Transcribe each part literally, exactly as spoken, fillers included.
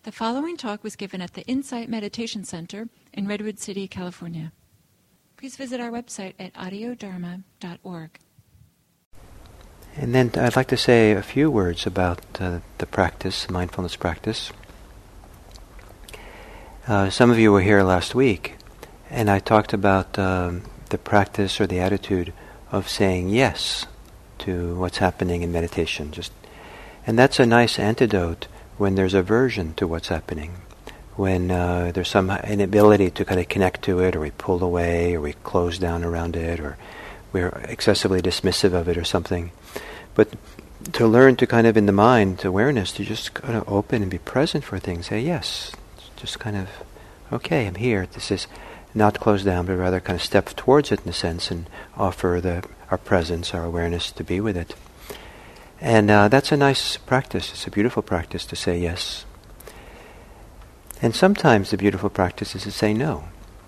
The following talk was given at the Insight Meditation Center in Redwood City, California. Please visit our website at audio dharma dot org. And then I'd like to say a few words about uh, the practice, mindfulness practice. Uh, some of you were here last week, and I talked about um, the practice or the attitude of saying yes to what's happening in meditation. Just, and that's a nice antidote when there's aversion to what's happening, when uh, there's some inability to kind of connect to it, or we pull away, or we close down around it, or we're excessively dismissive of it or something. But to learn to kind of, in the mind, awareness, to just kind of open and be present for things, say yes, just kind of, okay, I'm here. This is not closed down, but rather kind of step towards it in a sense and offer the our presence, our awareness to be with it. And uh, that's a nice practice. It's a beautiful practice to say yes. And sometimes the beautiful practice is to say no.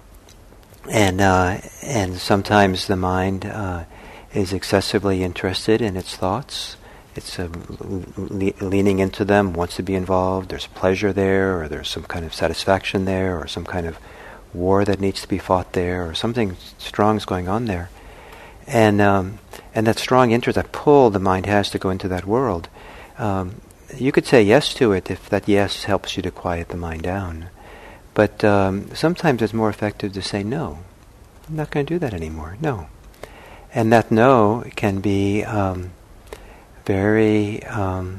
And uh, and sometimes the mind uh, is excessively interested in its thoughts. It's uh, le- leaning into them, wants to be involved. There's pleasure there, or there's some kind of satisfaction there, or some kind of war that needs to be fought there, or something strong is going on there. And um, and that strong interest, that pull the mind has to go into that world, um, you could say yes to it if that yes helps you to quiet the mind down. But um, sometimes it's more effective to say no. I'm not going to do that anymore. No. And that no can be um, very um,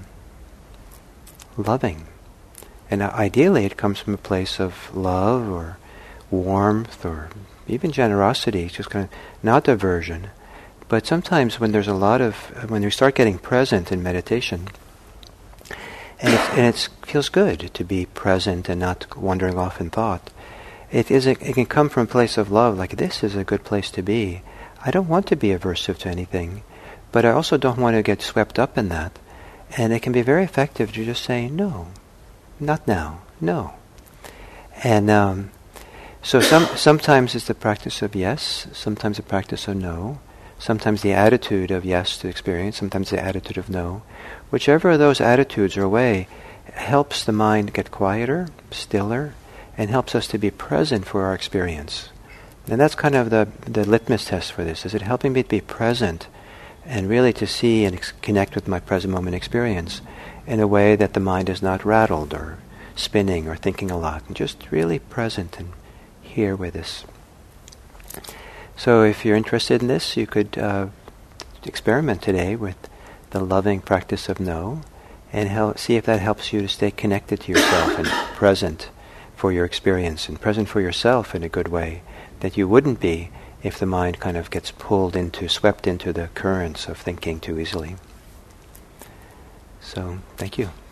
loving. And ideally it comes from a place of love or warmth or even generosity, just kind of not aversion. But sometimes when there's a lot of, when we start getting present in meditation, and, it's, and it feels good to be present and not wandering off in thought, it is a, it can come from a place of love, like this is a good place to be. I don't want to be aversive to anything, but I also don't want to get swept up in that. And it can be very effective to just say, no, not now, no. And um, so some sometimes it's the practice of yes, sometimes the practice of no, sometimes the attitude of yes to experience, sometimes the attitude of no. Whichever of those attitudes or way helps the mind get quieter, stiller, and helps us to be present for our experience. And that's kind of the, the litmus test for this. Is it helping me to be present and really to see and ex- connect with my present moment experience in a way that the mind is not rattled or spinning or thinking a lot, and just really present and here with us. So if you're interested in this, you could uh, experiment today with the loving practice of no, and help, see if that helps you to stay connected to yourself and present for your experience, and present for yourself in a good way that you wouldn't be if the mind kind of gets pulled into, swept into the currents of thinking too easily. So, thank you.